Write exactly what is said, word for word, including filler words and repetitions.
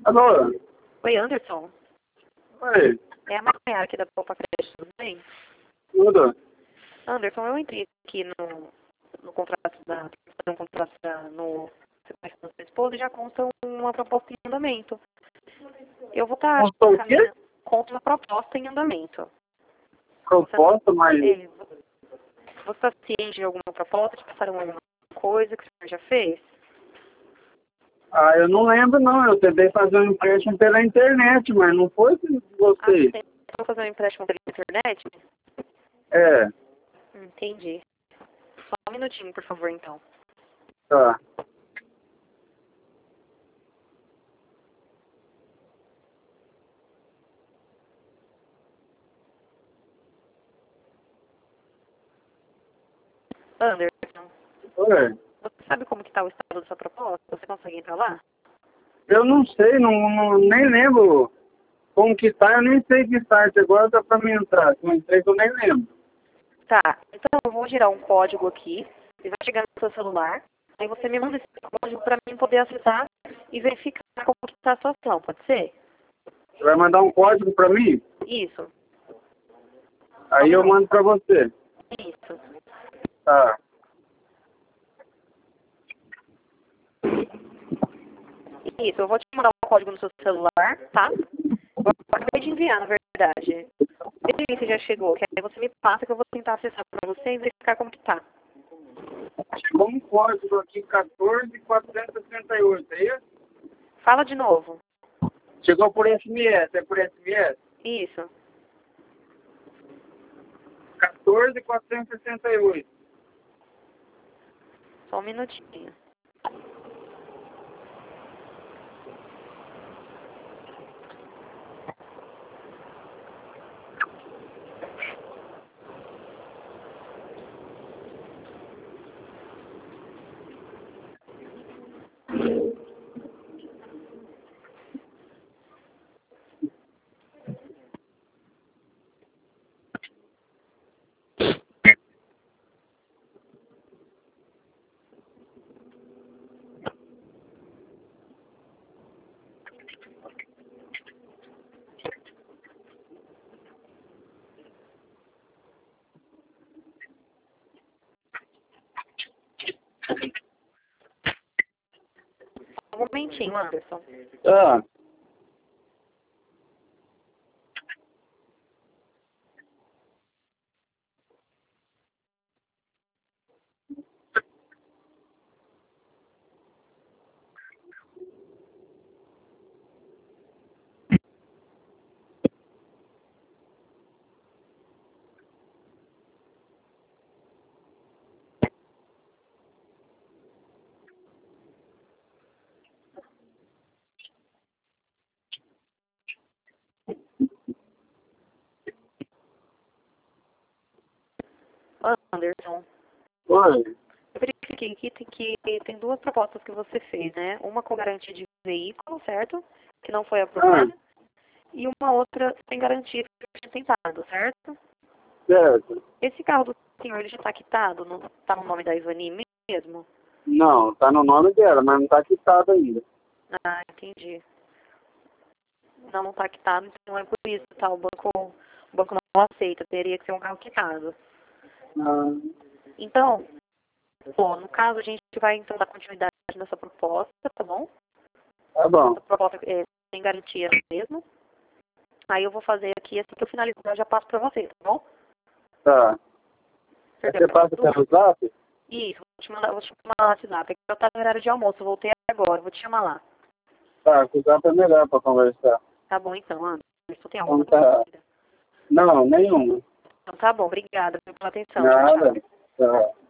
Alô? Oi, Anderson. Oi, É a Maria aqui da Poupa Crédito, tudo bem? tudo? Anderson, eu entrei aqui no, no contrato da no contrato da, no sequestro da sua esposa e já consta uma proposta em andamento. Eu vou estar Constou o quê? caminhando contra uma proposta em andamento. Proposta, mas... É, você está ciente de alguma proposta? Te passaram alguma coisa que o senhor já fez? Ah, eu não lembro não, eu tentei fazer um empréstimo pela internet, mas não foi com Ah, você. você tentou fazer um empréstimo pela internet? É, Entendi. Só um minutinho, por favor, então. tá. Anderson, Oi. você sabe como que está o estado da sua proposta? Você consegue entrar lá? Eu não sei, não, não- nem lembro como que tá, eu nem sei que site agora dá pra me entrar. Se eu entrei que eu nem lembro. Tá, então eu vou gerar um código aqui, ele vai chegar no seu celular, aí você me manda esse código para mim poder acessar e verificar como que está a situação, pode ser? Você vai mandar um código pra mim? Isso, Aí eu mando pra você. isso. Tá. Isso, eu vou te mandar um código no seu celular, tá? Eu acabei de enviar, na verdade. Veja se já chegou, que aí você me passa que eu vou tentar acessar para você e verificar como que tá. Chegou um código aqui, quatorze mil quatrocentos e sessenta e oito, é isso? Fala de novo. Chegou por S M S, é por S M S? Isso. quatorze mil quatrocentos e sessenta e oito. Só um minutinho. Um momentinho, Anderson. Ah, Anderson, oi. eu verifiquei aqui tem que tem duas propostas que você fez, né? Uma com garantia de veículo, certo? Que não foi aprovada. E uma outra sem garantia que foi tentado, certo? Certo. Esse carro do senhor, ele já está quitado? Não está no nome da Ivani mesmo? Não, tá no nome dela, mas não tá quitado ainda. Ah, entendi. Não, não está quitado, então é por isso, tá? O banco, o banco não aceita, teria que ser um carro quitado. Ah, Então, bom, no caso a gente vai então dar continuidade nessa proposta, tá bom? tá bom. Essa proposta é sem garantia mesmo. Aí eu vou fazer aqui, assim que eu finalizar, eu já passo para você, tá bom? Tá. Aí você passa pelo zap? Isso, vou te mandar, vou te mandar no WhatsApp. É que eu tava no horário de almoço, eu voltei agora, vou te chamar lá. Tá, o zap é melhor pra conversar. Tá bom então, Anderson. Tem Então alguma tá. dúvida? Não, nenhuma. Então tá bom, obrigada pela atenção. Tchau, Nada. tchau. Tá.